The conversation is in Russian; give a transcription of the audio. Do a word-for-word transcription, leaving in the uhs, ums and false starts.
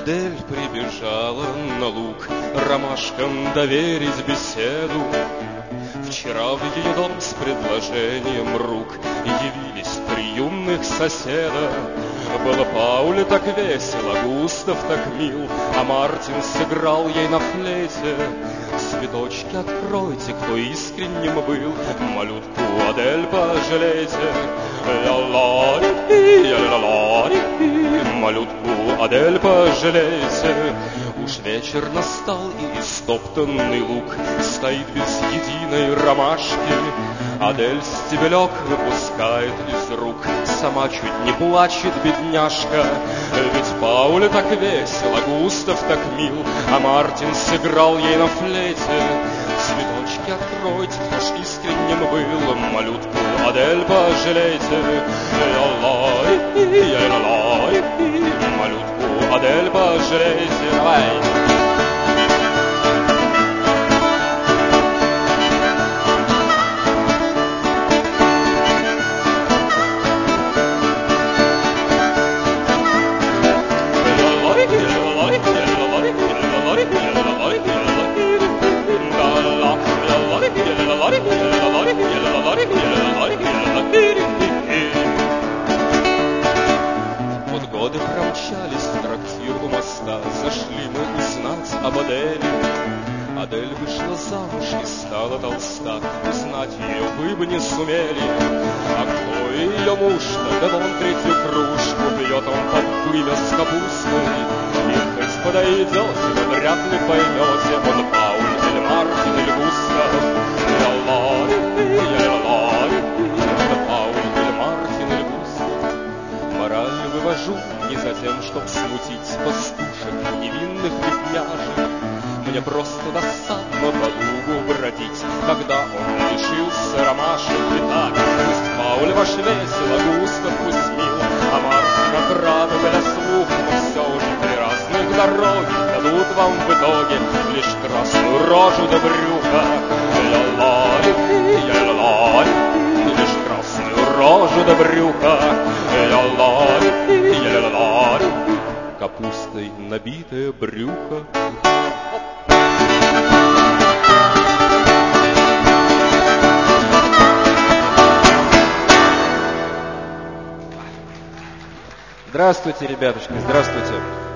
Адель прибежала на луг ромашкам доверить беседу. Вчера в ее дом с предложением рук явились три юных соседа. Было Пауле так весело, Густав так мил, а Мартин сыграл ей на флейте. Цветочки откройте, кто искренним был, малютку Адель пожалейте. Ля-ла-ри-хи, ля-ла-ла-ри-хи, малютку Адель пожалейте. Уж вечер настал, и истоптанный луг стоит без единой ромашки. Адель стебелек выпускает из рук, сама чуть не плачет, бедняжка. Ведь Пауле так весело, Густав так мил, а Мартин сыграл ей на флейте. Цветочки откройте, кто ж искренним был, малютку Адель пожалейте. Ля-ла-ри-хи, ля-ла-ри-хи, малютку Адель пожалейте. Давай! Вот годы промчались в трактир у моста, зашли мы узнать об Адели. Адель вышла замуж и стала толста, узнать ее вы бы не сумели. А кто ее муж-то? Да вон третью кружку пьет он под вымя с капустой. И хоть подойдете, вы вряд ли поймете, он Пауль или Мартин или Густав. Ля-ла-ри-хи, ля-ла-ри-хи, это Пауль или Мартин или Густав. Мораль вывожу не за тем, чтоб смутить пастушек невинных бедняжек. Мне просто досадно по лугу бродить, когда он лишился ромашек. Итак, пусть Пауль ваш весело, Густав пусть мил, а Мартин отрадно для слуха, но все же три разных дороги дадут вам в итоге лишь красную рожу до брюха. Ля-ла-ри-хи, ля-ла-ри-хи, лишь красную рожу до брюха. Ля-ла-ри-хи, ля-ла-ри-хи, капустой набитое брюхо. Здравствуйте, ребятушки, здравствуйте.